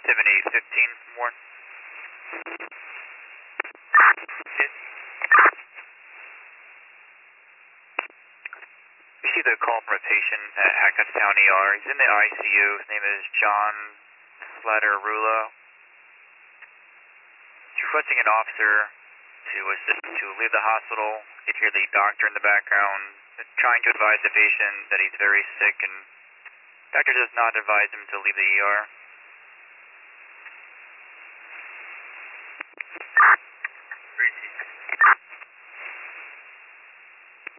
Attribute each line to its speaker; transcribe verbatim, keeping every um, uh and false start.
Speaker 1: seventy fifteen, Warren. We see the call from a patient at Hackettstown E R. He's in the I C U. His name is John Slatterulo. He's requesting an officer to assist to leave the hospital. You can hear the doctor in the background trying to advise the patient that he's very sick, and the doctor does not advise him to leave the E R.